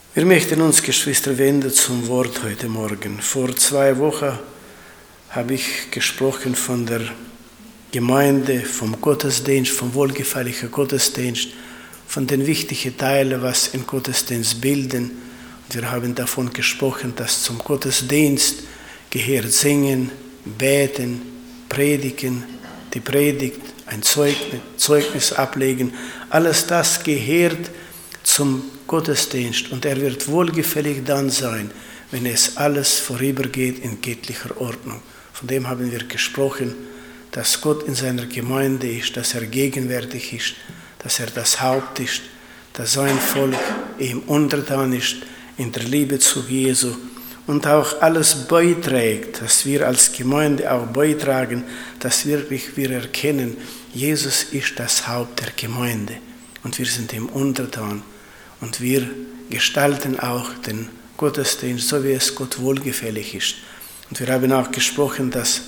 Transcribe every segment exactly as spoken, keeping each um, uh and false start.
Wir möchten uns, Geschwister, wenden zum Wort heute Morgen. Vor zwei Wochen habe ich gesprochen von der Gemeinde, vom Gottesdienst, vom wohlgefälligen Gottesdienst, von den wichtigen Teilen, was in Gottesdienst bilden. Und wir haben davon gesprochen, dass zum Gottesdienst gehört Singen, Beten, Predigen, die Predigt, ein Zeugnis, Zeugnis ablegen. Alles das gehört zum Gottesdienst und er wird wohlgefällig dann sein, wenn es alles vorübergeht in göttlicher Ordnung. Von dem haben wir gesprochen, dass Gott in seiner Gemeinde ist, dass er gegenwärtig ist, dass er das Haupt ist, dass sein Volk ihm untertan ist in der Liebe zu Jesu und auch alles beiträgt, dass wir als Gemeinde auch beitragen, dass wirklich wir erkennen, Jesus ist das Haupt der Gemeinde und wir sind ihm untertan und wir gestalten auch den Gottesdienst, so wie es Gott wohlgefällig ist. Und wir haben auch gesprochen, dass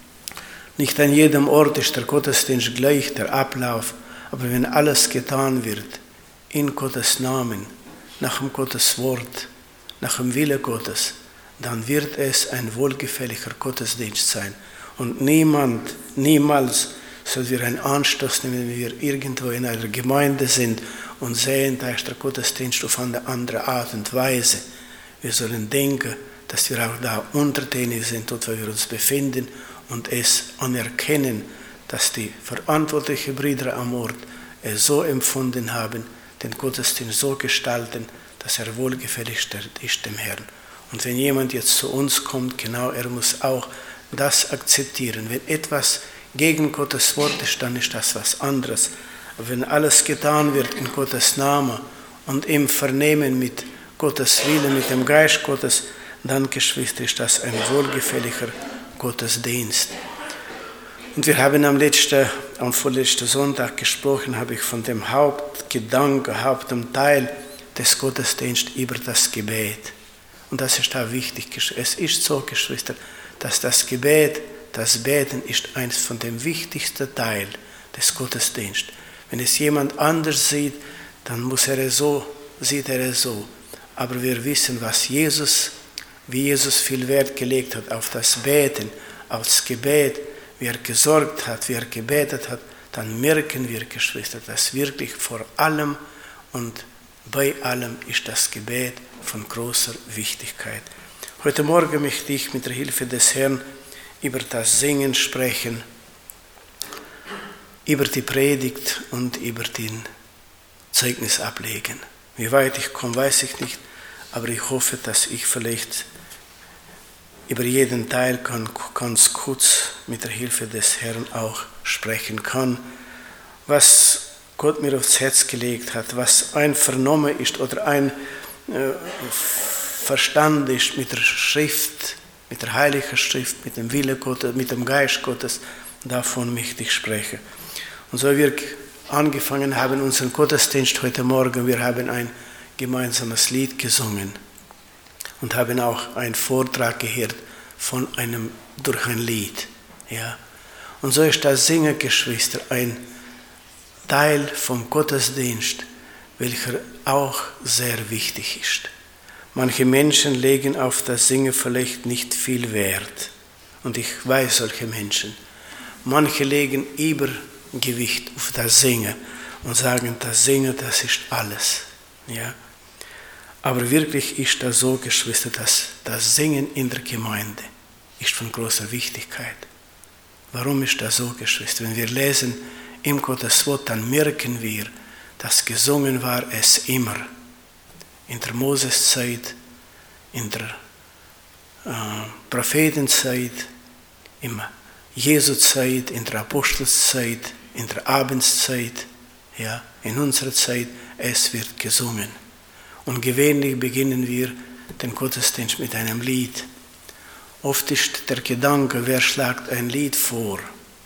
nicht an jedem Ort ist der Gottesdienst gleich, der Ablauf, aber wenn alles getan wird, in Gottes Namen, nach dem Gottes Wort, nach dem Wille Gottes, dann wird es ein wohlgefälliger Gottesdienst sein. Und niemand, niemals soll wir einen Anstoß nehmen, wenn wir irgendwo in einer Gemeinde sind und sehen, da ist der Gottesdienst auf eine andere Art und Weise. Wir sollen denken, dass wir auch da untertänig sind, dort wo wir uns befinden und es anerkennen, dass die verantwortlichen Brüder am Ort es so empfunden haben, den Gottesdienst so gestalten, dass er wohlgefällig ist dem Herrn. Und wenn jemand jetzt zu uns kommt, genau, er muss auch das akzeptieren. Wenn etwas gegen Gottes Wort ist, dann ist das was anderes. Aber wenn alles getan wird in Gottes Namen und im Vernehmen mit Gottes Willen, mit dem Geist Gottes, dann, Geschwister, ist das ein wohlgefälliger Gottesdienst. Und wir haben am letzten, am vorletzten Sonntag gesprochen, habe ich von dem Hauptgedanke, Hauptteil des Gottesdienstes über das Gebet. Und das ist da wichtig. Es ist so, Geschwister, dass das Gebet, das Beten ist eines von den wichtigsten Teilen des Gottesdienstes. Wenn es jemand anders sieht, dann muss er es so, sieht er es so. Aber wir wissen, was Jesus, wie Jesus viel Wert gelegt hat auf das Beten, auf das Gebet, wie er gesorgt hat, wie er gebetet hat, dann merken wir, Geschwister, dass wirklich vor allem und bei allem ist das Gebet von großer Wichtigkeit. Heute Morgen möchte ich mit der Hilfe des Herrn über das Singen sprechen, über die Predigt und über den Zeugnis ablegen. Wie weit ich komme, weiß ich nicht, aber ich hoffe, dass ich vielleicht über jeden Teil kann, ganz kurz mit der Hilfe des Herrn auch sprechen kann, was Gott mir aufs Herz gelegt hat, was ein Vernommen ist oder ein äh, Verstand ist mit der Schrift, mit der Heiligen Schrift, mit dem Wille Gottes, mit dem Geist Gottes, davon möchte ich sprechen. Und so wir angefangen haben, unseren Gottesdienst heute Morgen, wir haben ein gemeinsames Lied gesungen und haben auch einen Vortrag gehört von einem, durch ein Lied. Ja. Und so ist das Singen, Geschwister, ein Teil vom Gottesdienst, welcher auch sehr wichtig ist. Manche Menschen legen auf das Singen vielleicht nicht viel Wert. Und ich weiß solche Menschen. Manche legen Übergewicht auf das Singen und sagen, das Singen, das ist alles. Ja? Aber wirklich ist das so, Geschwister, dass das Singen in der Gemeinde ist von großer Wichtigkeit. Warum ist das so, Geschwister? Wenn wir lesen im Gottes Wort, dann merken wir, dass gesungen war es immer. In der Moseszeit, in der äh, Prophetenzeit, in der Jesuzeit, in der Apostelzeit, in der Abendszeit, ja, in unserer Zeit, es wird gesungen. Und gewöhnlich beginnen wir den Gottesdienst mit einem Lied. Oft ist der Gedanke, wer schlägt ein Lied vor?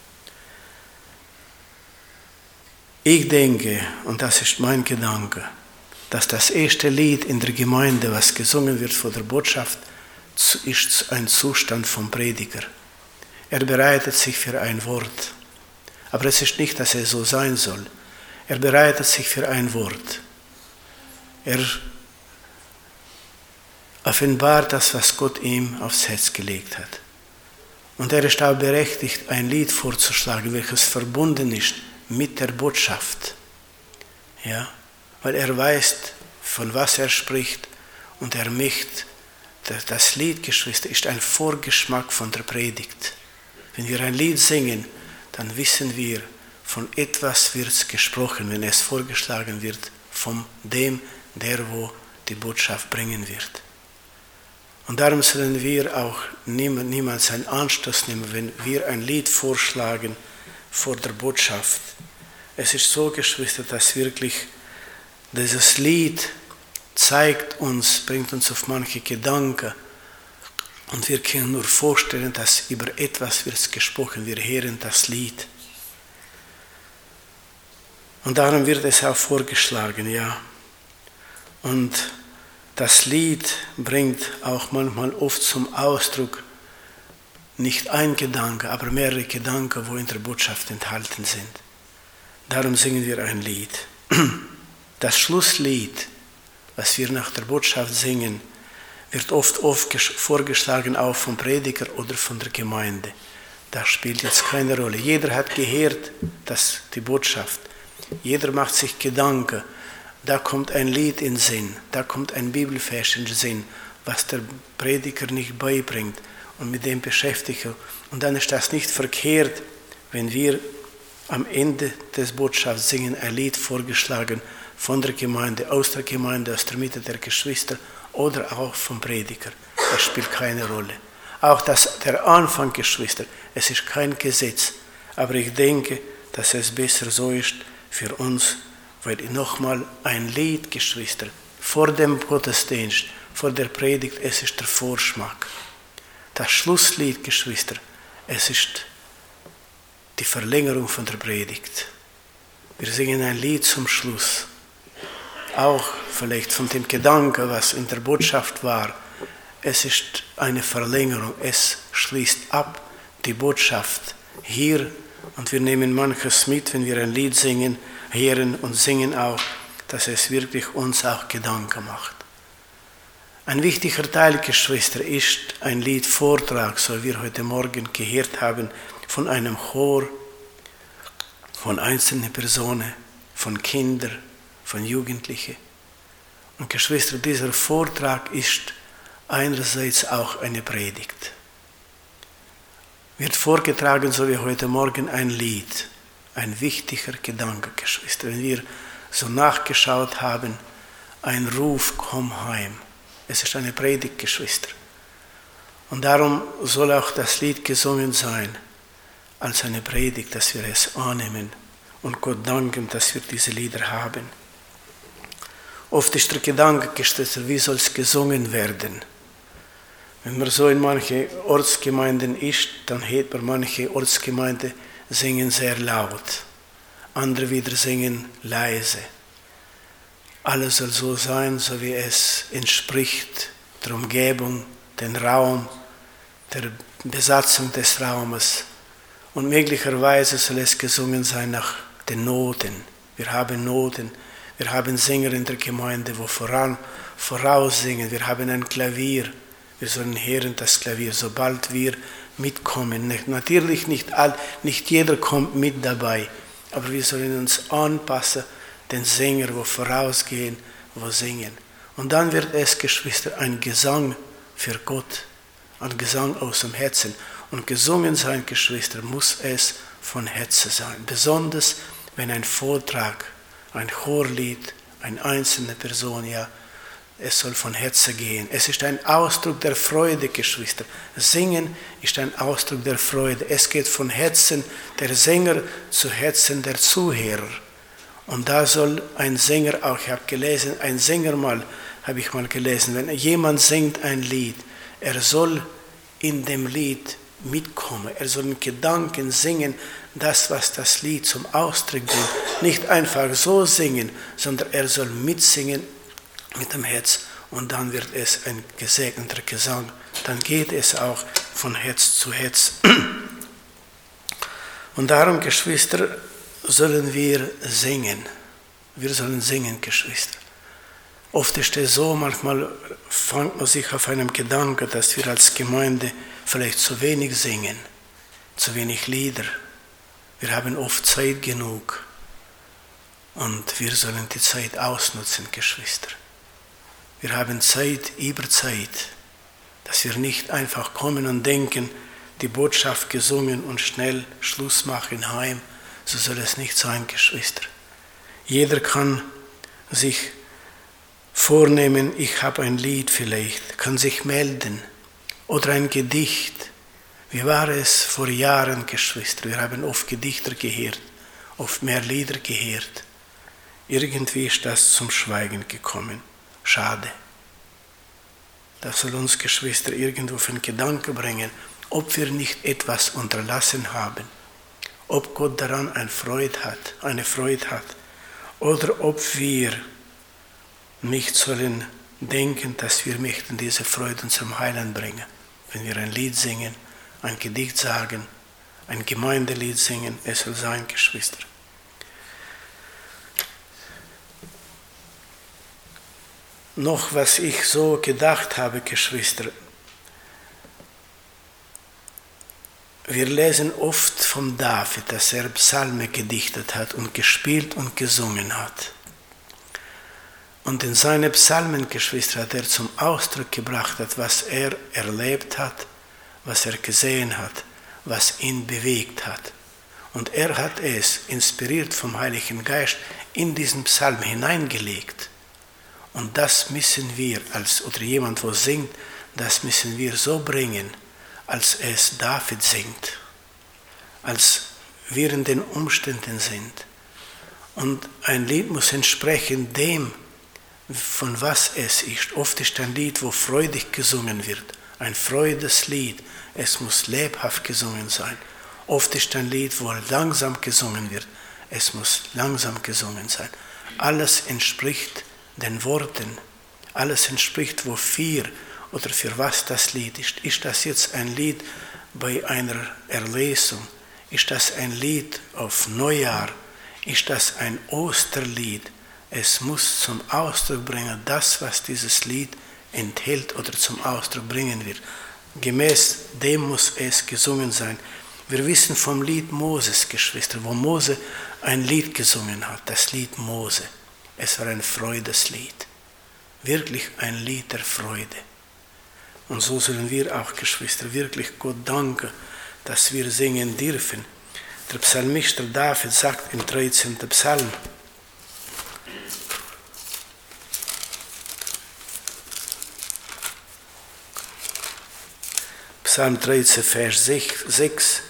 Ich denke, und das ist mein Gedanke, dass das erste Lied in der Gemeinde, was gesungen wird vor der Botschaft, ist ein Zustand vom Prediger. Er bereitet sich für ein Wort. Aber es ist nicht, dass er so sein soll. Er bereitet sich für ein Wort. Er offenbart das, was Gott ihm aufs Herz gelegt hat. Und er ist auch berechtigt, ein Lied vorzuschlagen, welches verbunden ist mit der Botschaft. Ja, weil er weiß, von was er spricht, und er möchte, das Lied, Geschwister, ist ein Vorgeschmack von der Predigt. Wenn wir ein Lied singen, dann wissen wir, von etwas wird gesprochen, wenn es vorgeschlagen wird, von dem, der wo die Botschaft bringen wird. Und darum sollen wir auch niemals einen Anstoß nehmen, wenn wir ein Lied vorschlagen vor der Botschaft. Es ist so, Geschwister, dass wirklich dieses Lied zeigt uns, bringt uns auf manche Gedanken, und wir können nur vorstellen, dass über etwas wird gesprochen. Wir hören das Lied. Und darum wird es auch vorgeschlagen, ja. Und das Lied bringt auch manchmal oft zum Ausdruck nicht ein Gedanke, aber mehrere Gedanken, wo in der Botschaft enthalten sind. Darum singen wir ein Lied. Das Schlusslied, was wir nach der Botschaft singen, wird oft, oft vorgeschlagen, auch vom Prediger oder von der Gemeinde. Das spielt jetzt keine Rolle. Jeder hat gehört, dass die Botschaft. Jeder macht sich Gedanken. Da kommt ein Lied in den Sinn, da kommt ein Bibelvers in den Sinn, was der Prediger nicht beibringt, und mit dem beschäftigen. Und dann ist das nicht verkehrt, wenn wir am Ende des Botschafts singen, ein Lied vorgeschlagen von der Gemeinde, aus der Gemeinde, aus der Mitte der Geschwister oder auch vom Prediger. Das spielt keine Rolle. Auch das, der Anfang, Geschwister, es ist kein Gesetz, aber ich denke, dass es besser so ist für uns, weil nochmal ein Lied, Geschwister, vor dem Gottesdienst, vor der Predigt, es ist der Vorschmack. Das Schlusslied, Geschwister, es ist die Verlängerung von der Predigt. Wir singen ein Lied zum Schluss. Auch vielleicht von dem Gedanken, was in der Botschaft war. Es ist eine Verlängerung. Es schließt ab die Botschaft hier. Und wir nehmen manches mit, wenn wir ein Lied singen, hören und singen auch, dass es wirklich uns auch Gedanken macht. Ein wichtiger Teil, Geschwister, ist ein Liedvortrag, so wie wir heute Morgen gehört haben, von einem Chor, von einzelnen Personen, von Kindern, von Jugendlichen. Und Geschwister, dieser Vortrag ist einerseits auch eine Predigt. Wird vorgetragen, so wie heute Morgen, ein Lied, ein wichtiger Gedanke, Geschwister. Wenn wir so nachgeschaut haben, ein Ruf, komm heim. Es ist eine Predigt, Geschwister. Und darum soll auch das Lied gesungen sein, als eine Predigt, dass wir es annehmen und Gott danken, dass wir diese Lieder haben. Oft ist der Gedanke, Geschwister, wie soll es gesungen werden? Wenn man so in manche Ortsgemeinden ist, dann hört man manche Ortsgemeinden singen sehr laut, andere wieder singen leise. Alles soll so sein, so wie es entspricht der Umgebung, den Raum, der Besatzung des Raumes. Und möglicherweise soll es gesungen sein nach den Noten. Wir haben Noten, wir haben Sänger in der Gemeinde, wo voran, voraus singen. Wir haben ein Klavier, wir sollen hören das Klavier, sobald wir mitkommen. Natürlich nicht, all, nicht jeder kommt mit dabei, aber wir sollen uns anpassen, den Sänger, wo vorausgehen, wo singen. Und dann wird es, Geschwister, ein Gesang für Gott, ein Gesang aus dem Herzen. Und gesungen sein, Geschwister, muss es von Herzen sein. Besonders, wenn ein Vortrag, ein Chorlied, eine einzelne Person, ja, es soll von Herzen gehen. Es ist ein Ausdruck der Freude, Geschwister. Singen ist ein Ausdruck der Freude. Es geht von Herzen der Sänger zu Herzen der Zuhörer. Und da soll ein Sänger auch, ich habe gelesen, ein Sänger mal, habe ich mal gelesen, wenn jemand singt ein Lied, er soll in dem Lied mitkommen. Er soll in Gedanken singen, das, was das Lied zum Ausdruck bringt. Nicht einfach so singen, sondern er soll mitsingen mit dem Herz. Und dann wird es ein gesegneter Gesang. Dann geht es auch von Herz zu Herz. Und darum, Geschwister, sollen wir singen. Wir sollen singen, Geschwister. Oft ist es so, manchmal fängt man sich auf einem Gedanken, dass wir als Gemeinde vielleicht zu wenig singen, zu wenig Lieder. Wir haben oft Zeit genug und wir sollen die Zeit ausnutzen, Geschwister. Wir haben Zeit über Zeit, dass wir nicht einfach kommen und denken, die Botschaft gesungen und schnell Schluss machen heim. So soll es nicht sein, Geschwister. Jeder kann sich vornehmen, ich habe ein Lied vielleicht, kann sich melden oder ein Gedicht. Wie war es vor Jahren, Geschwister? Wir haben oft Gedichter gehört, oft mehr Lieder gehört. Irgendwie ist das zum Schweigen gekommen. Schade. Das soll uns, Geschwister, irgendwo auf den Gedanken bringen, ob wir nicht etwas unterlassen haben, ob Gott daran eine Freude hat, eine Freude hat, oder ob wir nicht sollen denken, dass wir möchten diese Freude zum Heiland bringen. Wenn wir ein Lied singen, ein Gedicht sagen, ein Gemeindelied singen, es soll sein, Geschwister. Noch was ich so gedacht habe, Geschwister. Wir lesen oft vom David, dass er Psalme gedichtet hat und gespielt und gesungen hat. Und in seinen Psalmen, Geschwister, hat er zum Ausdruck gebracht, was er erlebt hat, was er gesehen hat, was ihn bewegt hat. Und er hat es, inspiriert vom Heiligen Geist, in diesen Psalm hineingelegt. Und das müssen wir, als oder jemand, der singt, das müssen wir so bringen, als es David singt, als wir in den Umständen sind. Und ein Lied muss entsprechen dem, von was es ist. Oft ist ein Lied, wo freudig gesungen wird, ein Freudeslied. Es muss lebhaft gesungen sein. Oft ist ein Lied, wo langsam gesungen wird. Es muss langsam gesungen sein. Alles entspricht den Worten. Alles entspricht, wofür oder für was das Lied ist. Ist das jetzt ein Lied bei einer Erlesung? Ist das ein Lied auf Neujahr? Ist das ein Osterlied? Es muss zum Ausdruck bringen, das, was dieses Lied enthält oder zum Ausdruck bringen wird. Gemäß dem muss es gesungen sein. Wir wissen vom Lied Moses, Geschwister, wo Mose ein Lied gesungen hat, das Lied Mose. Es war ein Freudeslied, wirklich ein Lied der Freude. Und so sollen wir auch, Geschwister, wirklich Gott danken, dass wir singen dürfen. Der Psalmist David sagt im dreizehnten Psalm, Psalm dreizehn, Vers sechs,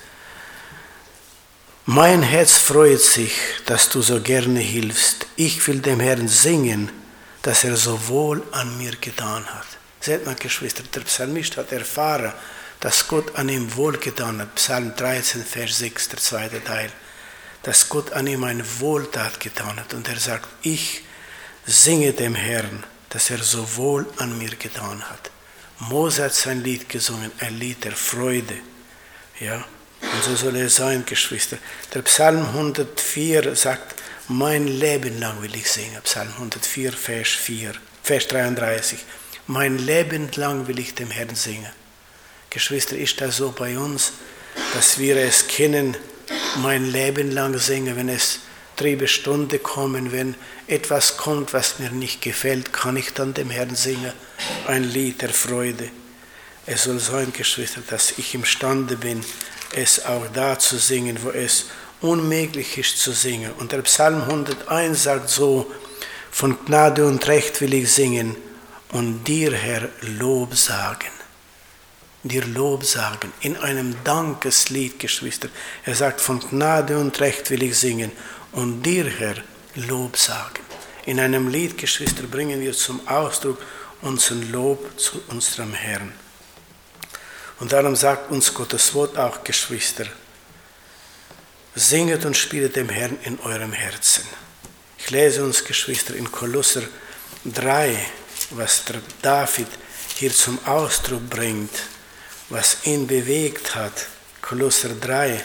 mein Herz freut sich, dass du so gerne hilfst. Ich will dem Herrn singen, dass er so wohl an mir getan hat. Seht mal, Geschwister, der Psalmist hat erfahren, dass Gott an ihm wohlgetan hat. Psalm dreizehn, Vers sechs, der zweite Teil. Dass Gott an ihm eine Wohltat getan hat. Und er sagt, ich singe dem Herrn, dass er so wohl an mir getan hat. Mose hat sein Lied gesungen, ein Lied der Freude. Ja, und so soll es sein, Geschwister. Der Psalm hundertvier sagt, mein Leben lang will ich singen. Psalm hundertvier, Vers vier, Vers dreiunddreißig. Mein Leben lang will ich dem Herrn singen. Geschwister, ist das so bei uns, dass wir es kennen, mein Leben lang singen, wenn es triebe Stunde kommen, wenn etwas kommt, was mir nicht gefällt, kann ich dann dem Herrn singen, ein Lied der Freude. Es soll sein, Geschwister, dass ich imstande bin, es auch da zu singen, wo es unmöglich ist zu singen. Und der Psalm hunderteins sagt so, von Gnade und Recht will ich singen und dir, Herr, Lob sagen. Dir Lob sagen, in einem Dankeslied, Geschwister. Er sagt, von Gnade und Recht will ich singen und dir, Herr, Lob sagen. In einem Lied, Geschwister, bringen wir zum Ausdruck unseren Lob zu unserem Herrn. Und darum sagt uns Gottes Wort auch, Geschwister, singet und spielet dem Herrn in eurem Herzen. Ich lese uns, Geschwister, in Kolosser drei, was der David hier zum Ausdruck bringt, was ihn bewegt hat. Kolosser drei,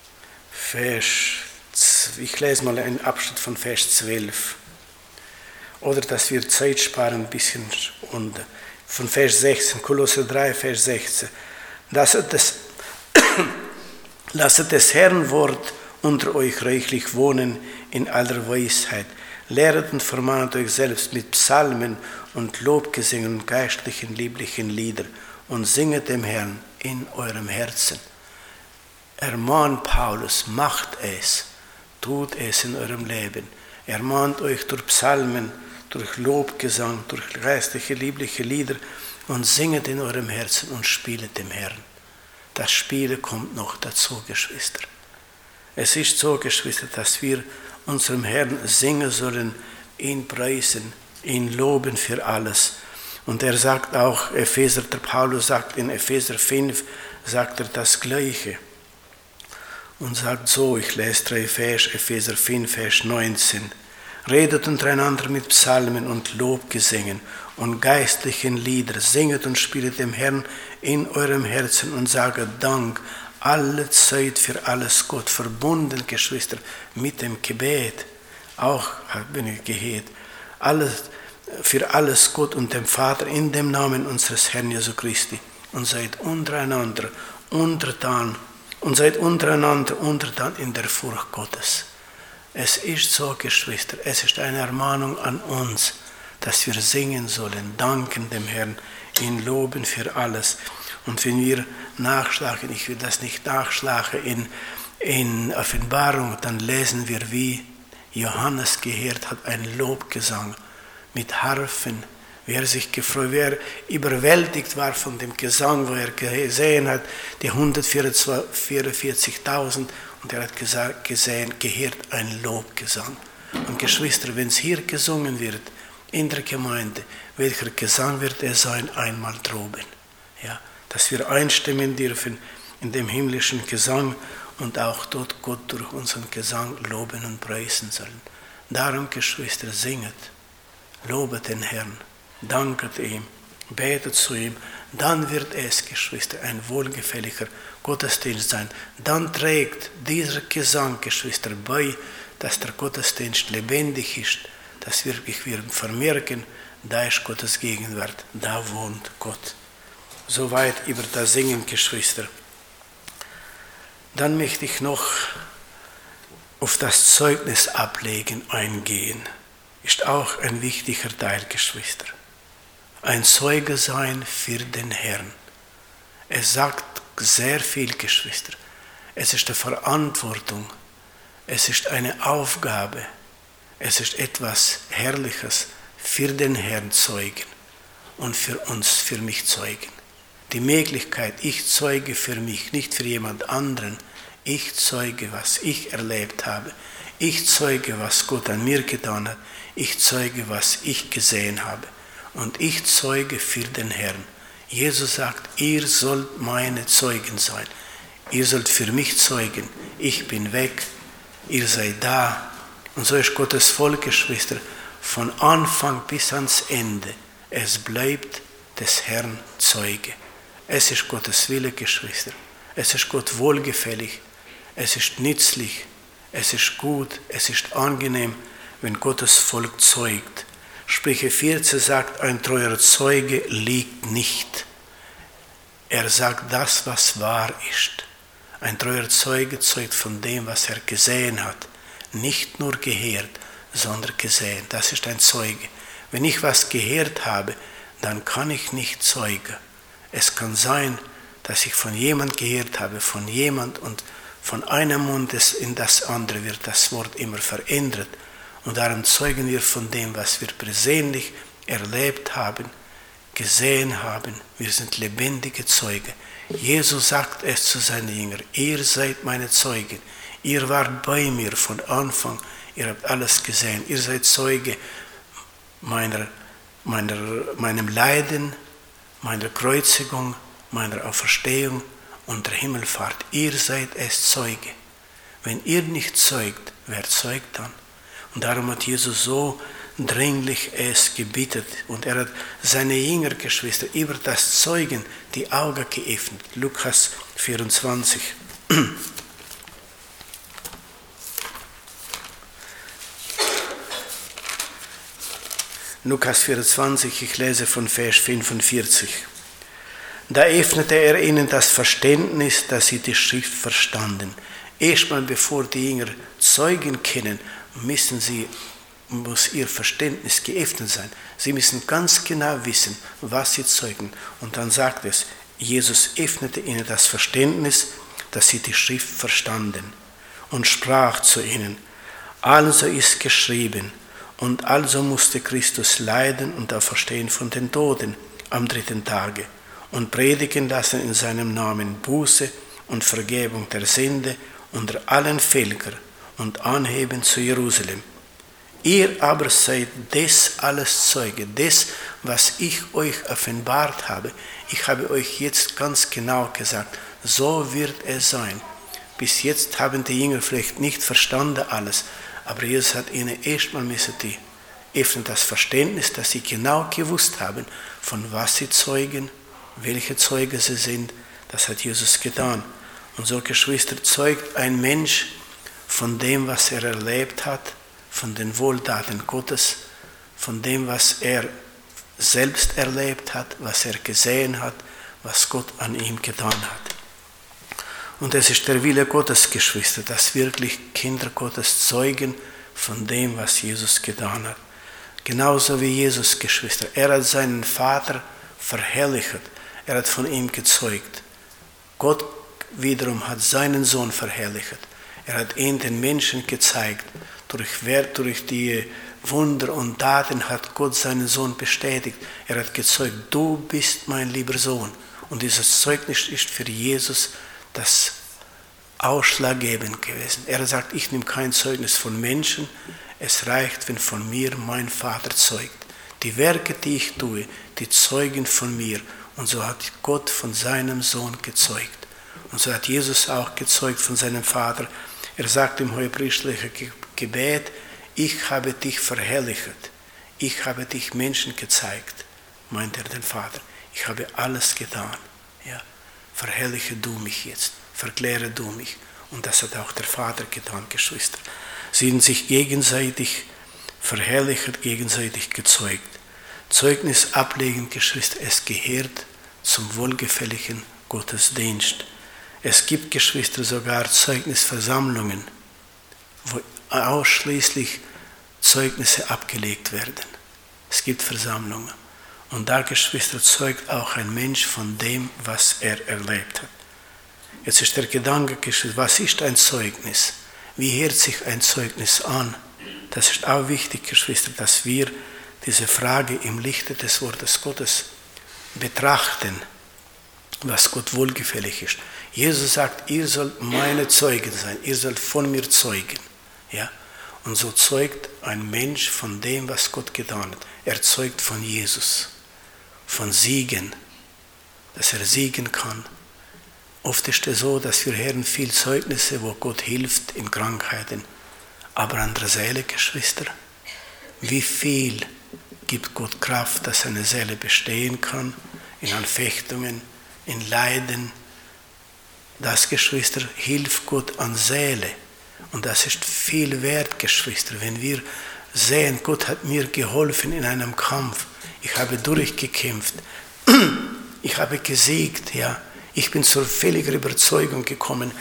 Vers, ich lese mal einen Abschnitt von Vers zwölf. Oder dass wir Zeit sparen, ein bisschen runter. Von Vers sechzehn, Kolosser drei, Vers sechzehn. Lasset des, lasset des Herrn Wort unter euch reichlich wohnen in aller Weisheit. Lehret und vermahnt euch selbst mit Psalmen und Lobgesängen und geistlichen, lieblichen Lieder und singet dem Herrn in eurem Herzen. Ermahnt Paulus, macht es, tut es in eurem Leben. Ermahnt euch durch Psalmen, durch Lobgesang, durch geistliche, liebliche Lieder und singet in eurem Herzen und spielet dem Herrn. Das Spielen kommt noch dazu, Geschwister. Es ist so, Geschwister, dass wir unserem Herrn singen sollen, ihn preisen, ihn loben für alles. Und er sagt auch, Epheser, der Paulus sagt in Epheser fünf, sagt er das Gleiche. Und sagt so, ich lese drei Vers, Epheser fünf, Vers neunzehn. Redet untereinander mit Psalmen und Lobgesängen und geistlichen Lieder, singet und spielet dem Herrn in eurem Herzen und saget Dank alle Zeit für alles Gott, verbunden, Geschwister, mit dem Gebet. Auch bin ich gehört. Alles, für alles Gott und dem Vater in dem Namen unseres Herrn Jesu Christi. Und seid untereinander untertan und seid untereinander untertan in der Furcht Gottes. Es ist so, Geschwister, es ist eine Ermahnung an uns, dass wir singen sollen, danken dem Herrn, ihn loben für alles. Und wenn wir nachschlagen, ich will das nicht nachschlagen in, in Offenbarung, dann lesen wir, wie Johannes gehört hat, ein Lobgesang mit Harfen, wie er sich gefreut, wie er überwältigt war von dem Gesang, wo er gesehen hat, die hundertvierundvierzigtausend, und er hat gesagt, gesehen, gehört ein Lobgesang. Und Geschwister, wenn es hier gesungen wird, in der Gemeinde, welcher Gesang wird er sein, einmal droben? Ja, dass wir einstimmen dürfen in dem himmlischen Gesang und auch dort Gott durch unseren Gesang loben und preisen sollen. Darum, Geschwister, singet, lobet den Herrn, danket ihm, betet zu ihm, dann wird es, Geschwister, ein wohlgefälliger Gottesdienst sein. Dann trägt dieser Gesang, Geschwister, bei, dass der Gottesdienst lebendig ist, dass wirklich wir vermerken, da ist Gottes Gegenwart, da wohnt Gott. Soweit über das Singen, Geschwister. Dann möchte ich noch auf das Zeugnis ablegen eingehen. Ist auch ein wichtiger Teil, Geschwister. Ein Zeuge sein für den Herrn. Es sagt sehr viel, Geschwister. Es ist eine Verantwortung. Es ist eine Aufgabe. Es ist etwas Herrliches für den Herrn zeugen und für uns, für mich zeugen. Die Möglichkeit, ich zeuge für mich, nicht für jemand anderen. Ich zeuge, was ich erlebt habe. Ich zeuge, was Gott an mir getan hat. Ich zeuge, was ich gesehen habe. Und ich zeuge für den Herrn. Jesus sagt, ihr sollt meine Zeugen sein. Ihr sollt für mich zeugen. Ich bin weg, ihr seid da. Und so ist Gottes Volk, Geschwister, von Anfang bis ans Ende. Es bleibt des Herrn Zeuge. Es ist Gottes Wille, Geschwister. Es ist Gott wohlgefällig. Es ist nützlich. Es ist gut. Es ist angenehm, wenn Gottes Volk zeugt. Sprüche vierzehn sagt, ein treuer Zeuge liegt nicht. Er sagt das, was wahr ist. Ein treuer Zeuge zeugt von dem, was er gesehen hat. Nicht nur gehört, sondern gesehen. Das ist ein Zeuge. Wenn ich was gehört habe, dann kann ich nicht zeugen. Es kann sein, dass ich von jemand gehört habe, von jemand, und von einem Mund in das andere wird das Wort immer verändert. Und darum zeugen wir von dem, was wir persönlich erlebt haben, gesehen haben. Wir sind lebendige Zeugen. Jesus sagt es zu seinen Jüngern, ihr seid meine Zeugen. Ihr wart bei mir von Anfang. Ihr habt alles gesehen. Ihr seid Zeuge meiner, meiner, meinem Leiden, meiner Kreuzigung, meiner Auferstehung und der Himmelfahrt. Ihr seid es Zeuge. Wenn ihr nicht zeugt, wer zeugt dann? Und darum hat Jesus so dringlich es gebietet. Und er hat seine Jünger, Geschwister, über das Zeugen die Augen geöffnet. Lukas vierundzwanzig. Lukas vierundzwanzig, ich lese von Vers fünfundvierzig. Da öffnete er ihnen das Verständnis, dass sie die Schrift verstanden. Erstmal bevor die Jünger Zeugen kennen, müssen sie, muss ihr Verständnis geöffnet sein. Sie müssen ganz genau wissen, was sie zeugen. Und dann sagt es, Jesus öffnete ihnen das Verständnis, dass sie die Schrift verstanden und sprach zu ihnen, also ist geschrieben, und also musste Christus leiden und auferstehen von den Toten am dritten Tage und predigen lassen in seinem Namen Buße und Vergebung der Sünde unter allen Völkern und anheben zu Jerusalem. Ihr aber seid des alles Zeuge, des, was ich euch offenbart habe. Ich habe euch jetzt ganz genau gesagt, so wird es sein. Bis jetzt haben die Jünger vielleicht nicht verstanden alles, aber Jesus hat ihnen erstmal müssen die öffnen das Verständnis, dass sie genau gewusst haben, von was sie zeugen, welche Zeuge sie sind. Das hat Jesus getan. Und so, Geschwister, zeugt ein Mensch von dem, was er erlebt hat, von den Wohltaten Gottes, von dem, was er selbst erlebt hat, was er gesehen hat, was Gott an ihm getan hat. Und es ist der Wille Gottes, Geschwister, dass wirklich Kinder Gottes zeugen von dem, was Jesus getan hat. Genauso wie Jesus, Geschwister. Er hat seinen Vater verherrlicht. Er hat von ihm gezeugt. Gott wiederum hat seinen Sohn verherrlicht. Er hat ihn den Menschen gezeigt. Durch, durch die Wunder und Taten hat Gott seinen Sohn bestätigt. Er hat gezeugt, du bist mein lieber Sohn. Und dieses Zeugnis ist für Jesus das ausschlaggebend gewesen. Er sagt, ich nehme kein Zeugnis von Menschen, es reicht, wenn von mir mein Vater zeugt. Die Werke, die ich tue, die zeugen von mir. Und so hat Gott von seinem Sohn gezeugt. Und so hat Jesus auch gezeugt von seinem Vater. Er sagt im hohepriesterlichen Gebet, ich habe dich verherrlicht, ich habe dich Menschen gezeigt, meint er den Vater. Ich habe alles getan. Ja. Verherrliche du mich jetzt, verkläre du mich. Und das hat auch der Vater getan, Geschwister. Sie sind sich gegenseitig verherrlicht, gegenseitig gezeugt. Zeugnis ablegen, Geschwister, es gehört zum wohlgefälligen Gottesdienst. Es gibt, Geschwister, sogar Zeugnisversammlungen, wo ausschließlich Zeugnisse abgelegt werden. Es gibt Versammlungen. Und da, Geschwister, zeugt auch ein Mensch von dem, was er erlebt hat. Jetzt ist der Gedanke, Geschwister, was ist ein Zeugnis? Wie hört sich ein Zeugnis an? Das ist auch wichtig, Geschwister, dass wir diese Frage im Lichte des Wortes Gottes betrachten, was Gott wohlgefällig ist. Jesus sagt, ihr sollt meine Zeugen sein, ihr sollt von mir zeugen. Ja? Und so zeugt ein Mensch von dem, was Gott getan hat. Er zeugt von Jesus, von Siegen, dass er siegen kann. Oft ist es so, dass wir hören viel Zeugnisse, wo Gott hilft in Krankheiten. Aber an der Seele, Geschwister, wie viel gibt Gott Kraft, dass eine Seele bestehen kann, in Anfechtungen, in Leiden. Das, Geschwister, hilft Gott an Seele. Und das ist viel wert, Geschwister, wenn wir sehen, Gott hat mir geholfen in einem Kampf. Ich habe durchgekämpft. Ich habe gesiegt, ja. Ich bin zur völligen Überzeugung gekommen.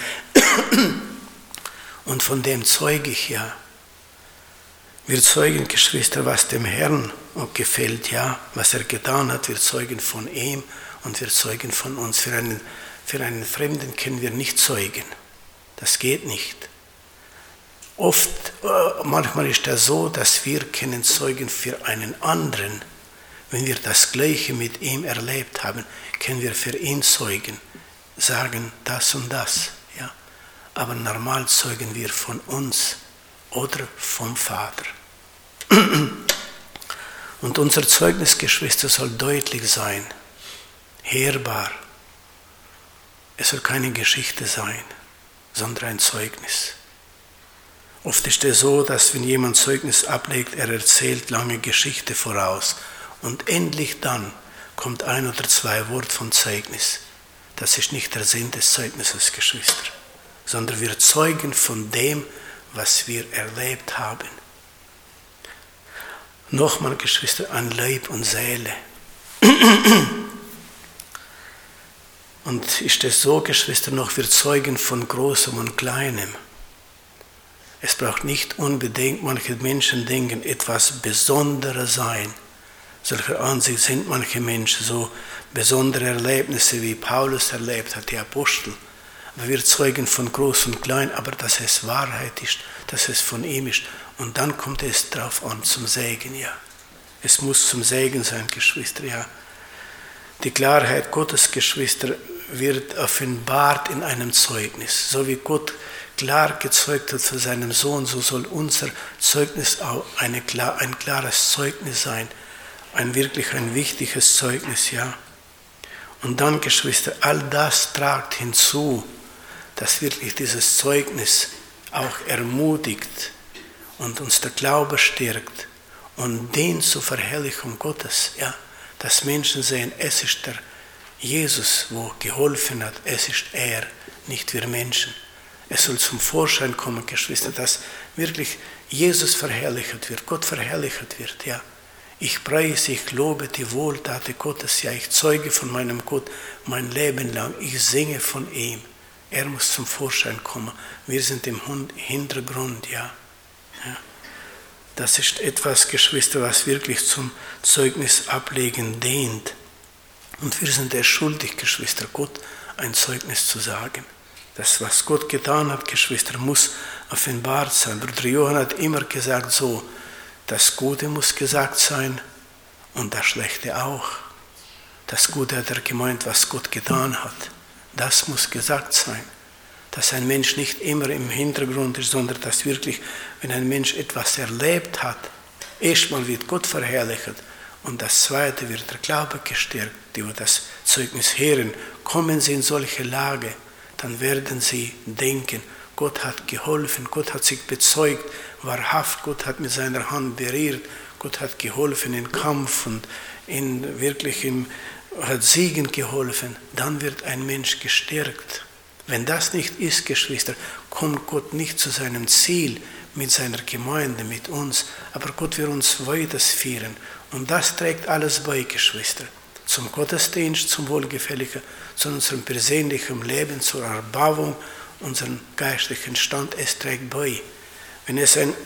Und von dem zeuge ich, ja. Wir zeugen, Geschwister, was dem Herrn gefällt, ja, was er getan hat. Wir zeugen von ihm und wir zeugen von uns. Für einen, für einen Fremden können wir nicht zeugen. Das geht nicht. Oft, manchmal ist das so, dass wir können zeugen für einen anderen. Wenn wir das Gleiche mit ihm erlebt haben, können wir für ihn zeugen, sagen das und das. Ja. Aber normal zeugen wir von uns oder vom Vater. Und unser Zeugnis, Geschwister, soll deutlich sein, hörbar. Es soll keine Geschichte sein, sondern ein Zeugnis. Oft ist es so, dass wenn jemand Zeugnis ablegt, er erzählt lange Geschichte voraus. Und endlich dann kommt ein oder zwei Worte von Zeugnis. Das ist nicht der Sinn des Zeugnisses, Geschwister, sondern wir zeugen von dem, was wir erlebt haben. Nochmal, Geschwister, an Leib und Seele. Und ist es so, Geschwister, noch wir Zeugen von Großem und Kleinem. Es braucht nicht unbedingt, manche Menschen denken, etwas Besonderes sein. Solcher Ansicht sind manche Menschen, so besondere Erlebnisse, wie Paulus erlebt hat, die Apostel. Aber wir Zeugen von Groß und Klein, aber dass es Wahrheit ist, dass es von ihm ist. Und dann kommt es darauf an, zum Segen, ja. Es muss zum Segen sein, Geschwister, ja. Die Klarheit Gottes, Geschwister, wird offenbart in einem Zeugnis. So wie Gott klar gezeugt hat für seinen Sohn, so soll unser Zeugnis auch eine, ein klares Zeugnis sein. Ein wirklich ein wichtiges Zeugnis, ja. Und dann, Geschwister, all das tragt hinzu, dass wirklich dieses Zeugnis auch ermutigt und uns der Glaube stärkt und dient zur Verherrlichung Gottes, ja. Dass Menschen sehen, es ist der Jesus, wo geholfen hat, es ist er, nicht wir Menschen. Es soll zum Vorschein kommen, Geschwister, dass wirklich Jesus verherrlicht wird, Gott verherrlicht wird, ja. Ich preise, ich lobe die Wohltaten Gottes, ja, ich zeuge von meinem Gott mein Leben lang, ich singe von ihm. Er muss zum Vorschein kommen. Wir sind im Hintergrund, ja. ja. Das ist etwas, Geschwister, was wirklich zum Zeugnis ablegen dient. Und wir sind es schuldig, Geschwister, Gott ein Zeugnis zu sagen. Das, was Gott getan hat, Geschwister, muss offenbart sein. Bruder Johann hat immer gesagt so, das Gute muss gesagt sein und das Schlechte auch. Das Gute hat er gemeint, was Gott getan hat. Das muss gesagt sein. Dass ein Mensch nicht immer im Hintergrund ist, sondern dass wirklich, wenn ein Mensch etwas erlebt hat, erstmal wird Gott verherrlicht und das Zweite wird der Glaube gestärkt, die über das Zeugnis hören. Kommen sie in solche Lage, dann werden sie denken, Gott hat geholfen, Gott hat sich bezeugt, wahrhaft, Gott hat mit seiner Hand berührt, Gott hat geholfen im Kampf und in wirklich im, hat Siegen geholfen. Dann wird ein Mensch gestärkt. Wenn das nicht ist, Geschwister, kommt Gott nicht zu seinem Ziel mit seiner Gemeinde, mit uns, aber Gott wird uns weiterführen. Und das trägt alles bei, Geschwister, zum Gottesdienst, zum Wohlgefälligen, zu unserem persönlichen Leben, zur Erbauung, unseren geistlichen Stand, es trägt bei. Wenn es ein,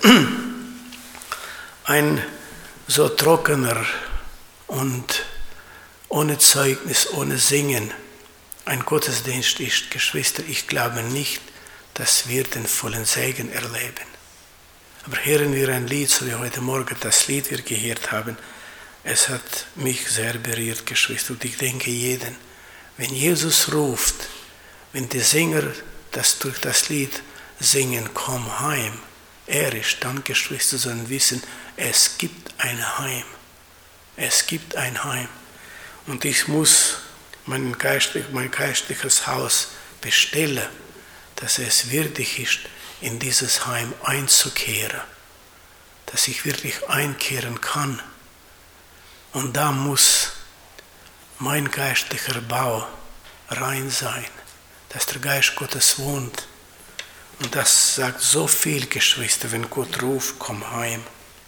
ein so trockener und ohne Zeugnis, ohne Singen, ein Gottesdienst ist, Geschwister, ich glaube nicht, dass wir den vollen Segen erleben. Aber hören wir ein Lied, so wie heute Morgen das Lied wir gehört haben. Es hat mich sehr berührt, Geschwister, und ich denke jeden, wenn Jesus ruft, wenn die Sänger das durch das Lied singen, komm heim, er ist dann, Geschwister, sollen wissen, es gibt ein Heim. Es gibt ein Heim. Und ich muss mein, geistlich, mein geistliches Haus bestellen, dass es würdig ist, in dieses Heim einzukehren. Dass ich wirklich einkehren kann. Und da muss mein geistlicher Bau rein sein, dass der Geist Gottes wohnt. Und das sagt so viel, Geschwister, wenn Gott ruft, komm heim.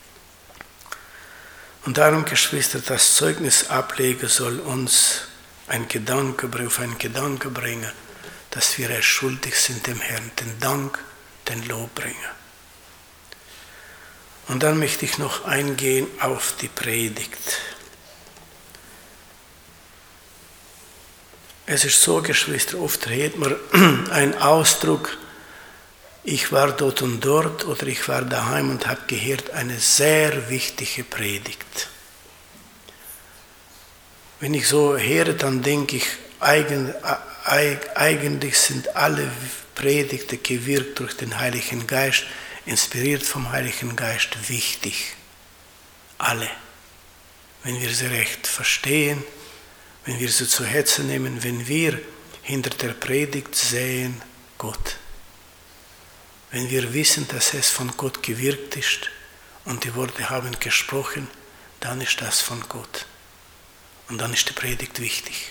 Und darum, Geschwister, das Zeugnis ablegen soll uns ein Gedanke, auf einen Gedanke bringen, dass wir es schuldig sind dem Herrn, den Dank, den Lob bringen. Und dann möchte ich noch eingehen auf die Predigt. Es ist so, Geschwister, oft redet man einen Ausdruck, ich war dort und dort oder ich war daheim und habe gehört, eine sehr wichtige Predigt. Wenn ich so höre, dann denke ich, eigentlich sind alle Predigten gewirkt durch den Heiligen Geist, inspiriert vom Heiligen Geist, wichtig. Alle. Wenn wir sie recht verstehen, wenn wir sie zu Herzen nehmen, wenn wir hinter der Predigt sehen, Gott. Wenn wir wissen, dass es von Gott gewirkt ist und die Worte haben gesprochen, dann ist das von Gott. Und dann ist die Predigt wichtig.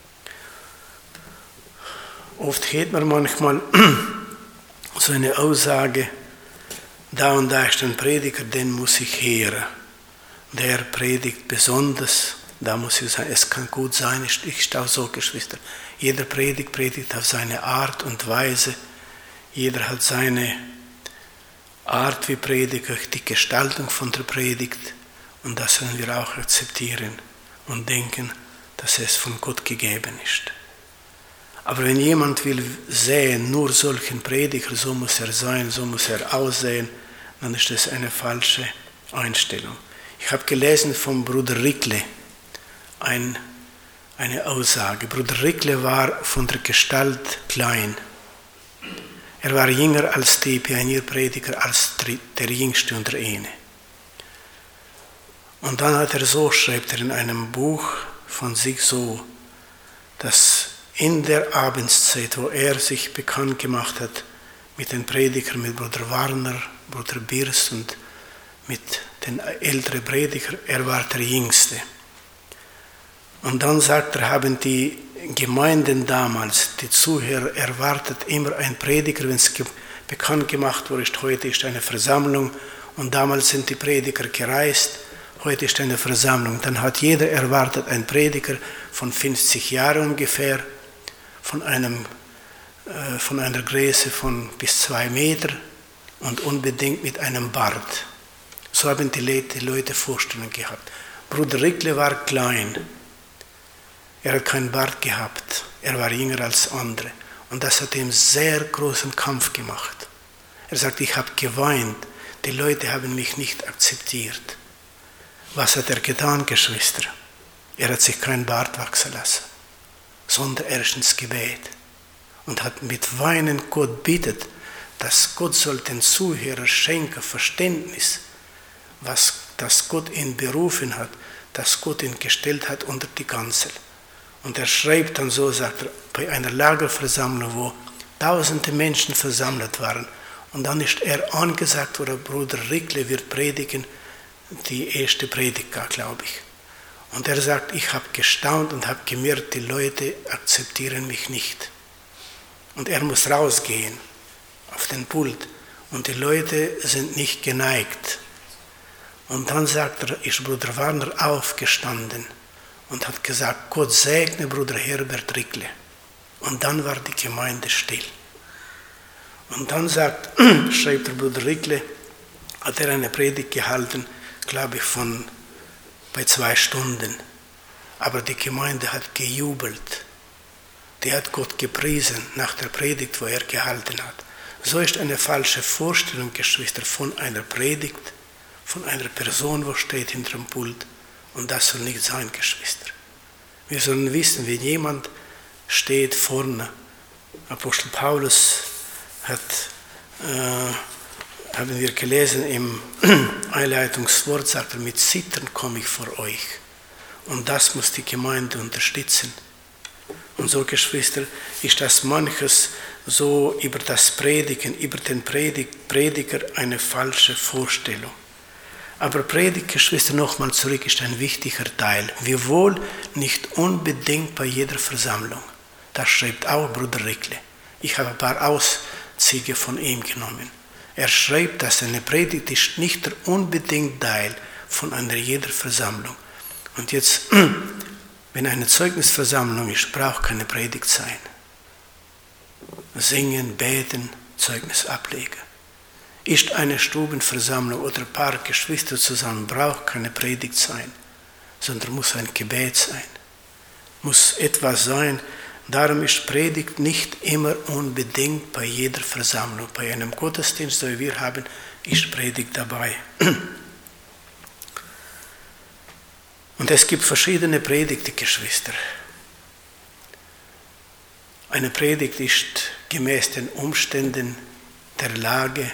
Oft hört man manchmal so eine Aussage, da und da ist ein Prediger, den muss ich hören. der predigt besonders. Da muss ich sagen, es kann gut sein, ich stehe auch so, Geschwister. Jeder predigt, predigt auf seine Art und Weise. Jeder hat seine Art wie Prediger, die Gestaltung von der Predigt. Und das sollen wir auch akzeptieren und denken, dass es von Gott gegeben ist. Aber wenn jemand will sehen, nur solchen Prediger, so muss er sein, so muss er aussehen, dann ist das eine falsche Einstellung. Ich habe gelesen vom Bruder Rickle ein, eine Aussage. Bruder Rickle war von der Gestalt klein. Er war jünger als die Pionierprediger, als der Jüngste unter ihnen. Und dann hat er so, schreibt er in einem Buch von sich so, dass in der Abendszeit, wo er sich bekannt gemacht hat mit den Predigern, mit Bruder Warner, Bruder Biers und mit den älteren Predigern, er war der Jüngste. Und dann sagt er, haben die Gemeinden damals, die Zuhörer, erwartet immer ein Prediger, wenn es ge- bekannt gemacht wurde, heute ist eine Versammlung und damals sind die Prediger gereist, heute ist eine Versammlung. Dann hat jeder erwartet ein Prediger von fünfzig Jahren ungefähr, von, einem, äh, von einer Größe von bis zwei Meter und unbedingt mit einem Bart. So haben die Leute, die Leute Vorstellungen gehabt. Bruder Rickle war klein. Er hat keinen Bart gehabt. Er war jünger als andere. Und das hat ihm sehr großen Kampf gemacht. Er sagt, ich habe geweint. Die Leute haben mich nicht akzeptiert. Was hat er getan, Geschwister? Er hat sich keinen Bart wachsen lassen, sondern er ist ins Gebet und hat mit Weinen Gott bittet, dass Gott soll den Zuhörer schenken Verständnis, was das Gott ihn berufen hat, dass Gott ihn gestellt hat unter die Kanzel. Und er schreibt dann so, sagt er, bei einer Lagerversammlung, wo tausende Menschen versammelt waren, und dann ist er angesagt, wo der Bruder Rickle wird predigen, die erste Predigt, glaube ich. Und er sagt, ich habe gestaunt und habe gemerkt, die Leute akzeptieren mich nicht. Und er muss rausgehen auf den Pult und die Leute sind nicht geneigt. Und dann sagt er, ist Bruder Warner aufgestanden und hat gesagt, Gott segne Bruder Herbert Rickle. Und dann war die Gemeinde still. Und dann sagt, schreibt der Bruder Rickle, hat er eine Predigt gehalten, glaube ich, von bei zwei Stunden. Aber die Gemeinde hat gejubelt. Die hat Gott gepriesen nach der Predigt, wo er gehalten hat. So ist eine falsche Vorstellung, Geschwister, von einer Predigt, von einer Person, wo steht hinter dem Pult. Und das soll nicht sein, Geschwister. Wir sollen wissen, wenn jemand steht vorne, Apostel Paulus hat, äh, haben wir gelesen im Einleitungswort, sagt er, mit Zittern komme ich vor euch. Und das muss die Gemeinde unterstützen. Und so, Geschwister, ist das manches so über das Predigen, über den Predig- Prediger eine falsche Vorstellung. Aber Predigt, Geschwister, nochmal zurück, ist ein wichtiger Teil. Wir wohl nicht unbedingt bei jeder Versammlung. Das schreibt auch Bruder Rickle. Ich habe ein paar Auszüge von ihm genommen. Er schreibt, dass eine Predigt ist nicht unbedingt Teil von einer jeder Versammlung. Und jetzt, wenn eine Zeugnisversammlung ist, braucht keine Predigt sein. Singen, beten, Zeugnis ablegen. Ist eine Stubenversammlung oder ein paar Geschwister zusammen, braucht keine Predigt sein, sondern muss ein Gebet sein. Muss etwas sein. Darum ist Predigt nicht immer unbedingt bei jeder Versammlung. Bei einem Gottesdienst, den wir haben, ist Predigt dabei. Und es gibt verschiedene Predigten, Geschwister. Eine Predigt ist gemäß den Umständen der Lage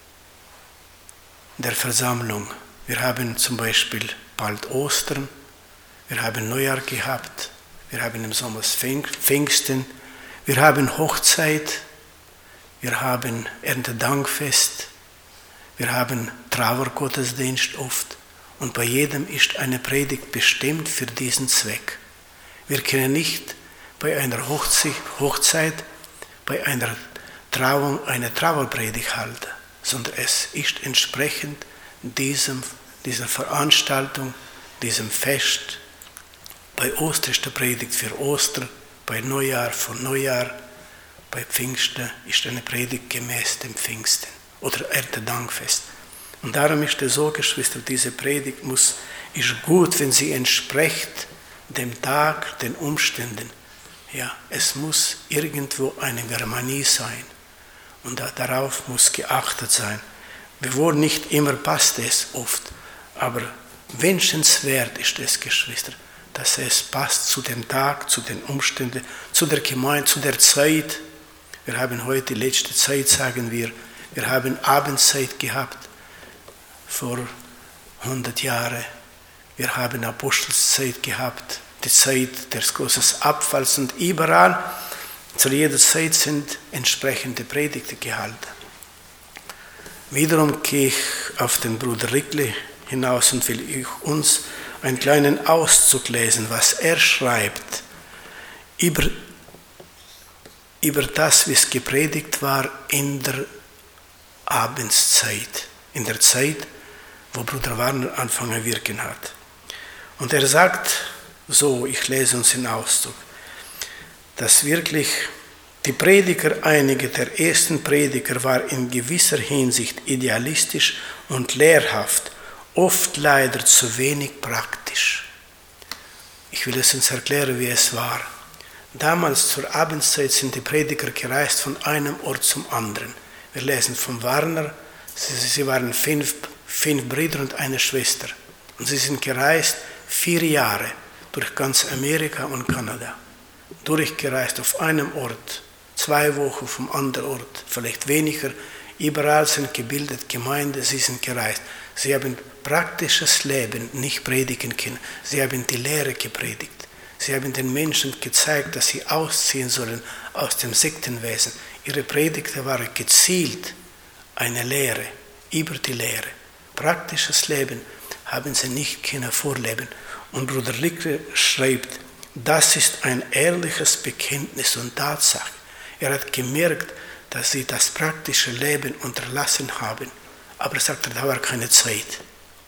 der Versammlung. Wir haben zum Beispiel bald Ostern, wir haben Neujahr gehabt, wir haben im Sommer Pfingsten, wir haben Hochzeit, wir haben Erntedankfest, wir haben Trauergottesdienst oft. Und bei jedem ist eine Predigt bestimmt für diesen Zweck. Wir können nicht bei einer Hochzeit, bei einer Trauung eine Trauerpredigt halten, sondern es ist entsprechend diesem dieser Veranstaltung, diesem Fest. Bei Ostern ist die Predigt für Ostern, bei Neujahr für Neujahr, bei Pfingsten ist eine Predigt gemäß dem Pfingsten oder Erntedankfest. Und darum ist es so, Geschwister, diese Predigt muss, ist gut, wenn sie entspricht dem Tag, den Umständen. Ja, es muss irgendwo eine Harmonie sein und darauf muss geachtet sein. Wohl nicht immer passt es oft, aber wünschenswert ist es, Geschwister, dass es passt zu dem Tag, zu den Umständen, zu der Gemeinde, zu der Zeit. Wir haben heute die letzte Zeit, sagen wir, wir haben Abendzeit gehabt vor hundert Jahren. Wir haben Apostelszeit gehabt, die Zeit des großen Abfalls und überall, zu jeder Zeit sind entsprechende Predigten gehalten. Wiederum gehe ich auf den Bruder Rickli hinaus und will ich uns einen kleinen Auszug lesen, was er schreibt über, über das, wie es gepredigt war in der Abendszeit, in der Zeit, wo Bruder Warner anfangen wirken hat. Und er sagt so, ich lese uns den Auszug, dass wirklich die Prediger, einige der ersten Prediger, war in gewisser Hinsicht idealistisch und lehrhaft, oft leider zu wenig praktisch. Ich will es uns erklären, wie es war. Damals zur Abendzeit sind die Prediger gereist von einem Ort zum anderen. Wir lesen vom Warner, sie, sie waren fünf, fünf Brüder und eine Schwester. Und sie sind gereist vier Jahre durch ganz Amerika und Kanada. Durchgereist auf einem Ort, zwei Wochen vom anderen Ort, vielleicht weniger. Überall sind gebildet Gemeinden, sie sind gereist. Sie haben praktisches Leben nicht predigen können. Sie haben die Lehre gepredigt. Sie haben den Menschen gezeigt, dass sie ausziehen sollen aus dem Sektenwesen. Ihre Predigten waren gezielt eine Lehre, über die Lehre. Praktisches Leben haben sie nicht können vorleben. Und Bruder Rickli schreibt, das ist ein ehrliches Bekenntnis und Tatsache. Er hat gemerkt, dass sie das praktische Leben unterlassen haben. Aber er sagte, da war keine Zeit.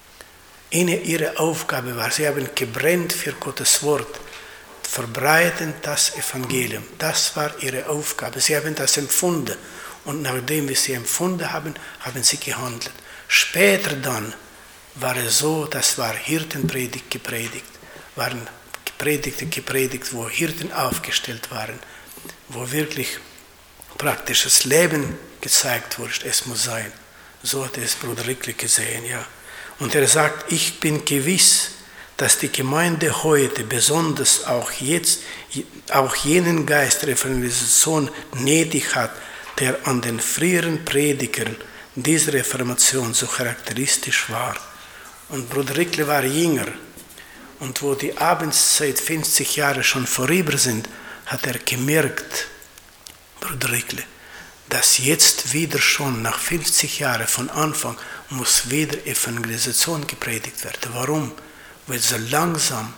Ihnen ihre Aufgabe war, sie haben gebrannt für Gottes Wort, verbreiten das Evangelium. Das war ihre Aufgabe. Sie haben das empfunden. Und nachdem wir sie empfunden haben, haben sie gehandelt. Später dann war es so, das war Hirtenpredigt gepredigt, waren Predigte gepredigt, wo Hirten aufgestellt waren, wo wirklich praktisches Leben gezeigt wurde. Es muss sein. So hat es Bruder Rickli gesehen, ja. Und er sagt, ich bin gewiss, dass die Gemeinde heute, besonders auch jetzt, auch jenen Geist der Evangelisation nötig hat, der an den früheren Predigern dieser Reformation so charakteristisch war. Und Bruder Rickli war jünger. Und wo die Abendszeit fünfzig Jahre schon vorüber sind, hat er gemerkt, Bruder Rickli, dass jetzt wieder schon nach fünfzig Jahren von Anfang muss wieder Evangelisation gepredigt werden. Warum? Weil so langsam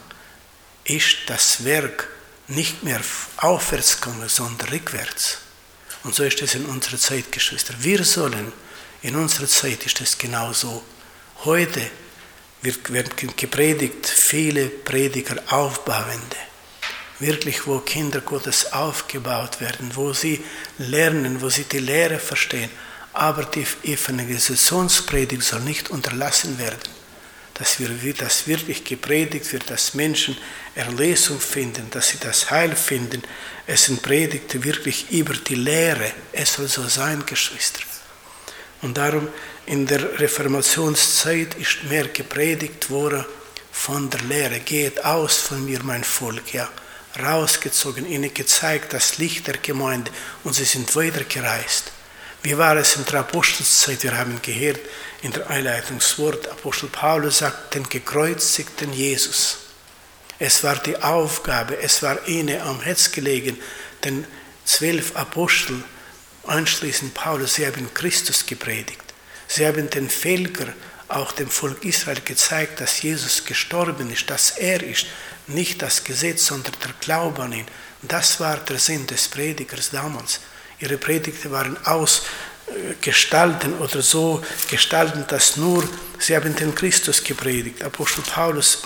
ist das Werk nicht mehr aufwärts gegangen, sondern rückwärts. Und so ist es in unserer Zeit, Geschwister. Wir sollen, in unserer Zeit ist es genauso. Heute wird, wird gepredigt, viele Prediger aufbauende. Wirklich, wo Kinder Gottes aufgebaut werden, wo sie lernen, wo sie die Lehre verstehen. Aber die Evangelisationspredigt soll nicht unterlassen werden. Dass, wir, dass wirklich gepredigt wird, dass Menschen Erlösung finden, dass sie das Heil finden. Es sind Predigten wirklich über die Lehre. Es soll so sein, Geschwister. Und darum, in der Reformationszeit ist mehr gepredigt worden von der Lehre. Geht aus von mir, mein Volk, ja. Rausgezogen, ihnen gezeigt, das Licht der Gemeinde, und sie sind weitergereist. Wie war es in der Apostelszeit? Wir haben gehört in der Einleitungswort, Apostel Paulus sagt, den gekreuzigten Jesus. Es war die Aufgabe, es war ihnen am Herz gelegen, den zwölf Apostel, einschließlich Paulus, sie haben Christus gepredigt. Sie haben den Völkern, auch dem Volk Israel, gezeigt, dass Jesus gestorben ist, dass er ist, nicht das Gesetz, sondern der Glaube an ihn. Das war der Sinn des Predigers damals. Ihre Predigten waren aus, gestalten oder so gestalten, dass nur sie haben den Christus gepredigt. Apostel Paulus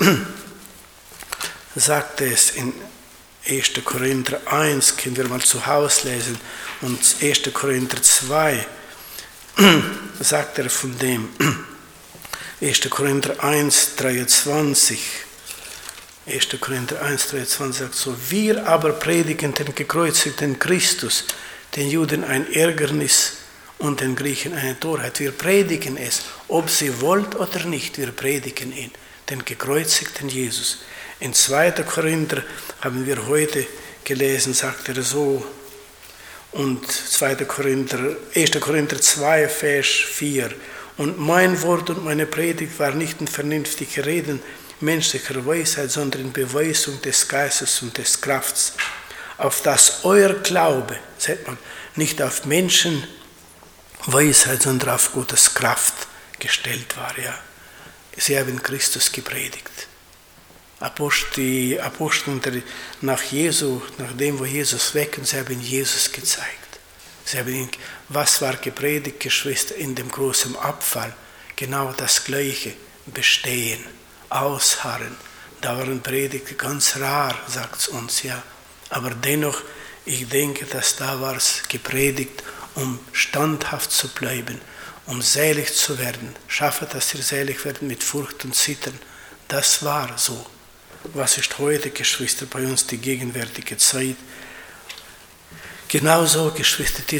sagte es in erster Korinther eins, können wir mal zu Hause lesen, und erster Korinther zwei sagt er von dem, erster Korinther eins, dreiundzwanzig, erster Korinther eins, dreiundzwanzig sagt so: Wir aber predigen den gekreuzigten Christus, den Juden ein Ärgernis und den Griechen eine Torheit. Wir predigen es, ob sie wollt oder nicht, wir predigen ihn, den gekreuzigten Jesus. In zweiter Korinther haben wir heute gelesen, sagt er so, und zweiter Korinther, erster Korinther zwei, Vers vier. Und mein Wort und meine Predigt war nicht in vernünftige Reden menschlicher Weisheit, sondern in Beweisung des Geistes und des Krafts, auf dass euer Glaube, sagt man, nicht auf Menschenweisheit, sondern auf Gottes Kraft gestellt war. Ja. Sie haben Christus gepredigt. Die Apostel nach Jesu, nach dem, wo Jesus weg ist, sie haben Jesus gezeigt. Sie haben ihn, was war gepredigt, Geschwister, in dem großen Abfall? Genau das Gleiche. Bestehen, ausharren. Da waren Predigten ganz rar, sagt es uns, ja. Aber dennoch, ich denke, dass da war es gepredigt, um standhaft zu bleiben, um selig zu werden. Schaffe, dass ihr selig werdet mit Furcht und Zittern. Das war so. Was ist heute, Geschwister, bei uns die gegenwärtige Zeit? Genauso, Geschwister, die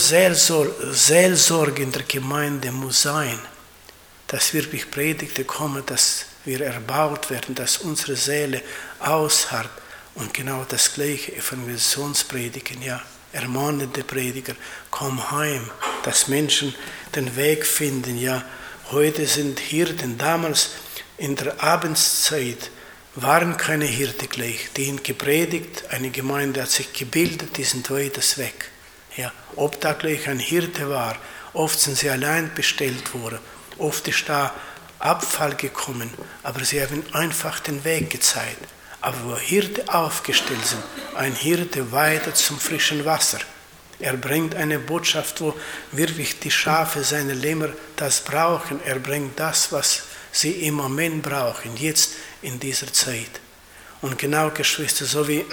Seelsorge in der Gemeinde muss sein, dass wirklich Predigten kommen, dass wir erbaut werden, dass unsere Seele ausharrt. Und genau das gleiche Evangelisationspredigen, ja, ermahnende Prediger, komm heim, dass Menschen den Weg finden, ja. Heute sind Hirten, damals in der Abendszeit waren keine Hirte gleich, die haben gepredigt, eine Gemeinde hat sich gebildet, die sind weiters weg. Ja, ob da gleich ein Hirte war, oft sind sie allein bestellt worden, oft ist da Abfall gekommen, aber sie haben einfach den Weg gezeigt. Aber wo Hirte aufgestellt sind, ein Hirte weidet zum frischen Wasser. Er bringt eine Botschaft, wo wirklich die Schafe, seine Lämmer das brauchen. Er bringt das, was sie im Moment brauchen, jetzt in dieser Zeit. Und genau, Geschwister, so wie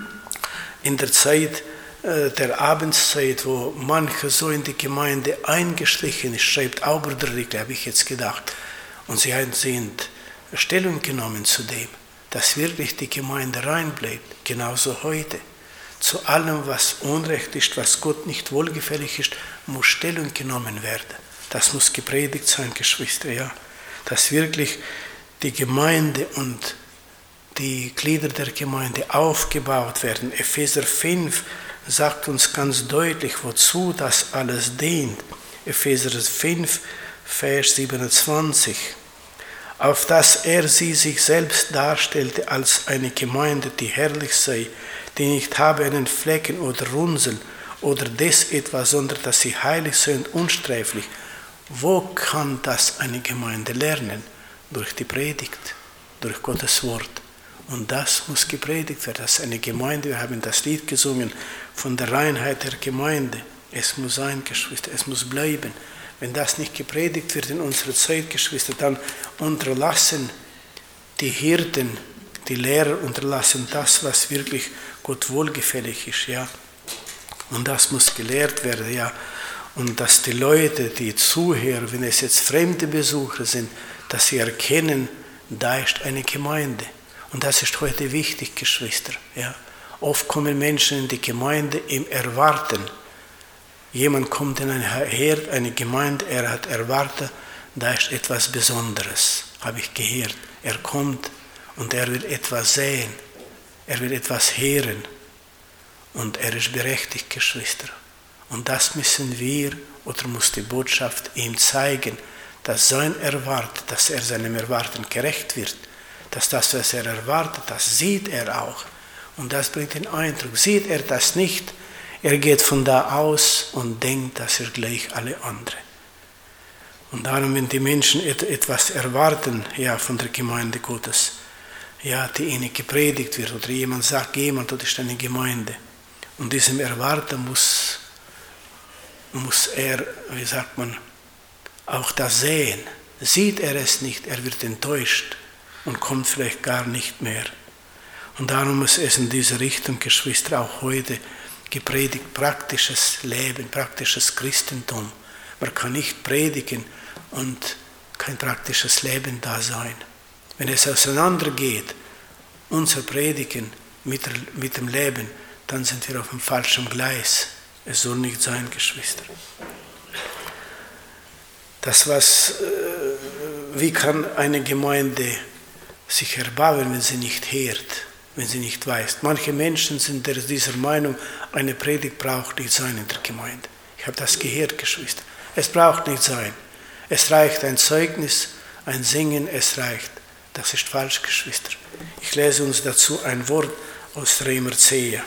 in der Zeit äh, der Abendszeit, wo manche so in die Gemeinde eingeschlichen ist, schreibt Auberdrücke, habe ich jetzt gedacht. Und sie haben Stellung genommen zu dem, dass wirklich die Gemeinde rein bleibt. Genauso heute. Zu allem, was Unrecht ist, was Gott nicht wohlgefällig ist, muss Stellung genommen werden. Das muss gepredigt sein, Geschwister, ja. Dass wirklich die Gemeinde und die Glieder der Gemeinde aufgebaut werden. Epheser fünf sagt uns ganz deutlich, wozu das alles dient. Epheser fünf, Vers siebenundzwanzig. Auf dass er sie sich selbst darstellte als eine Gemeinde, die herrlich sei, die nicht habe einen Flecken oder Runzeln oder des etwas, sondern dass sie heilig sei und unsträflich. Wo kann das eine Gemeinde lernen? Durch die Predigt, durch Gottes Wort. Und das muss gepredigt werden. Das ist eine Gemeinde, wir haben das Lied gesungen von der Reinheit der Gemeinde. Es muss sein, Geschwister, es muss bleiben. Wenn das nicht gepredigt wird in unserer Zeit, Geschwister, dann unterlassen die Hirten, die Lehrer unterlassen das, was wirklich Gott wohlgefällig ist, ja. Und das muss gelehrt werden, ja. Und dass die Leute, die zuhören, wenn es jetzt fremde Besucher sind, dass sie erkennen, da ist eine Gemeinde. Und das ist heute wichtig, Geschwister, ja. Oft kommen Menschen in die Gemeinde im Erwarten. Jemand kommt in ein Herd, eine Gemeinde, er hat erwartet, da ist etwas Besonderes, habe ich gehört. Er kommt und er will etwas sehen, er will etwas hören und er ist berechtigt, Geschwister. Und das müssen wir oder muss die Botschaft ihm zeigen, dass sein Erwarten, dass er seinem Erwarten gerecht wird, dass das, was er erwartet, das sieht er auch. Und das bringt den Eindruck, sieht er das nicht, er geht von da aus und denkt, dass er gleich alle anderen. Und darum, wenn die Menschen etwas erwarten, ja, von der Gemeinde Gottes, ja, die ihnen gepredigt wird, oder jemand sagt, jemand, das ist eine Gemeinde. Und diesem Erwarten muss muss er, wie sagt man, auch das sehen. Sieht er es nicht, er wird enttäuscht und kommt vielleicht gar nicht mehr. Und darum muss es in diese Richtung, Geschwister, auch heute gepredigt, praktisches Leben, praktisches Christentum. Man kann nicht predigen und kein praktisches Leben da sein. Wenn es auseinandergeht, unser Predigen mit, mit dem Leben, dann sind wir auf dem falschen Gleis. Es soll nicht sein, Geschwister. Das was, wie kann eine Gemeinde sich erbauen, wenn sie nicht hört, wenn sie nicht weiß? Manche Menschen sind dieser Meinung, eine Predigt braucht nicht sein in der Gemeinde. Ich habe das gehört, Geschwister. Es braucht nicht sein. Es reicht ein Zeugnis, ein Singen, es reicht. Das ist falsch, Geschwister. Ich lese uns dazu ein Wort aus Römer zehn.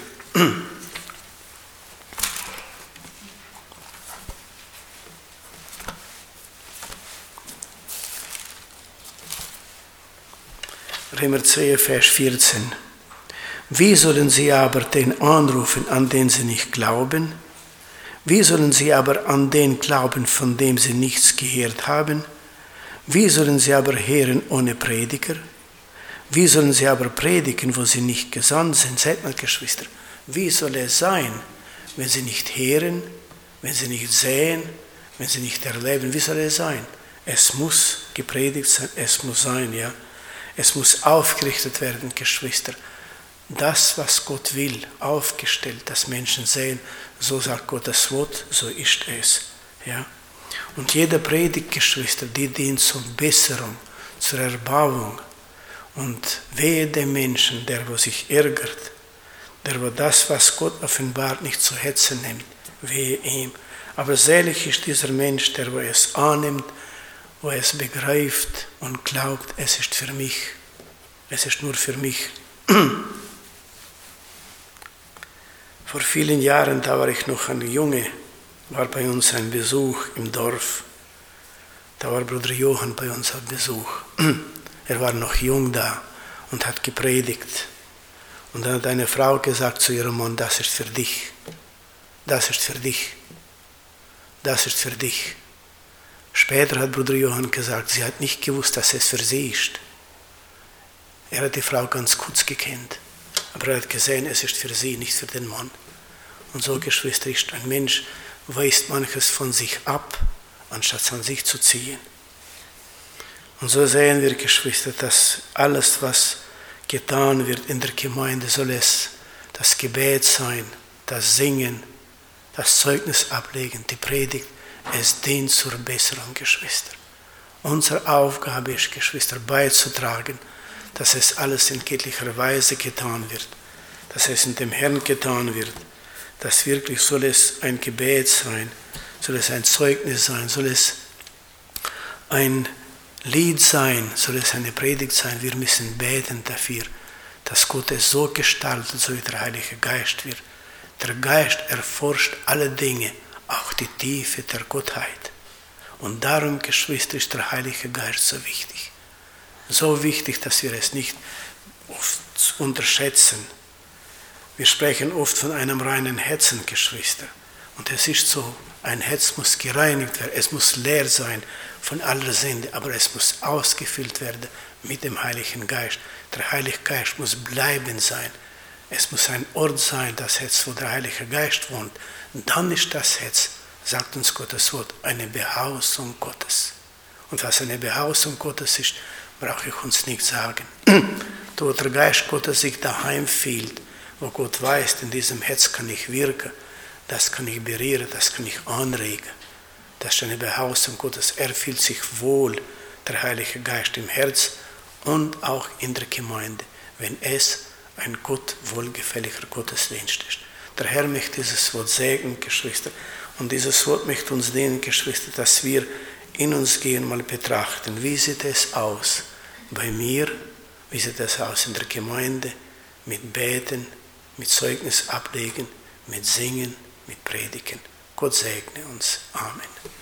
Römer zehn, Vers vierzehn. Wie sollen sie aber den anrufen, an den sie nicht glauben? Wie sollen sie aber an den glauben, von dem sie nichts gehört haben? Wie sollen sie aber hören ohne Prediger? Wie sollen sie aber predigen, wo sie nicht gesandt sind? Seht mal, Geschwister, wie soll es sein, wenn sie nicht hören, wenn sie nicht sehen, wenn sie nicht erleben? Wie soll es sein? Es muss gepredigt sein, es muss sein, ja. Es muss aufgerichtet werden, Geschwister. Das, was Gott will, aufgestellt, dass Menschen sehen, so sagt Gott das Wort, so ist es. Ja? Und jede Predigt, Geschwister, die dient zur Besserung, zur Erbauung. Und wehe dem Menschen, der wo sich ärgert, der wo das, was Gott offenbart, nicht zu Herzen nimmt, wehe ihm. Aber selig ist dieser Mensch, der wo es annimmt, wo er es begreift und glaubt, es ist für mich. Es ist nur für mich. Vor vielen Jahren, da war ich noch ein Junge, war bei uns ein Besuch im Dorf. Da war Bruder Johann bei uns auf Besuch. Er war noch jung da und hat gepredigt. Und dann hat eine Frau gesagt zu ihrem Mann, das ist für dich. Das ist für dich. Das ist für dich. Später hat Bruder Johann gesagt, sie hat nicht gewusst, dass es für sie ist. Er hat die Frau ganz kurz gekannt, aber er hat gesehen, es ist für sie, nicht für den Mann. Und so, Geschwister, ist ein Mensch, weist manches von sich ab, anstatt an sich zu ziehen. Und so sehen wir, Geschwister, dass alles, was getan wird in der Gemeinde, soll es das Gebet sein, das Singen, das Zeugnis ablegen, die Predigt. Es dient zur Besserung, Geschwister. Unsere Aufgabe ist, Geschwister, beizutragen, dass es alles in göttlicher Weise getan wird, dass es in dem Herrn getan wird, dass wirklich soll es ein Gebet sein, soll es ein Zeugnis sein, soll es ein Lied sein, soll es eine Predigt sein. Wir müssen beten dafür, dass Gott es so gestaltet, so wie der Heilige Geist wird. Der Geist erforscht alle Dinge, auch die Tiefe der Gottheit. Und darum, Geschwister, ist der Heilige Geist so wichtig. So wichtig, dass wir es nicht oft unterschätzen. Wir sprechen oft von einem reinen Herzen, Geschwister. Und es ist so, ein Herz muss gereinigt werden, es muss leer sein von aller Sünde, aber es muss ausgefüllt werden mit dem Heiligen Geist. Der Heilige Geist muss bleiben sein. Es muss ein Ort sein, das Herz, wo der Heilige Geist wohnt. Und dann ist das Herz, sagt uns Gottes Wort, eine Behausung Gottes. Und was eine Behausung Gottes ist, brauche ich uns nicht sagen. Wo der Geist Gottes sich daheim fühlt, wo Gott weiß, in diesem Herz kann ich wirken, das kann ich berühren, das kann ich anregen. Das ist eine Behausung Gottes. Er fühlt sich wohl, der Heilige Geist, im Herz und auch in der Gemeinde, wenn es ein Gott wohlgefälliger Gottesdienst ist. Der Herr möchte dieses Wort segnen, Geschwister. Und dieses Wort möchte uns dienen, Geschwister, dass wir in uns gehen, mal betrachten, wie sieht es aus bei mir, wie sieht es aus in der Gemeinde, mit Beten, mit Zeugnis ablegen, mit Singen, mit Predigen. Gott segne uns. Amen.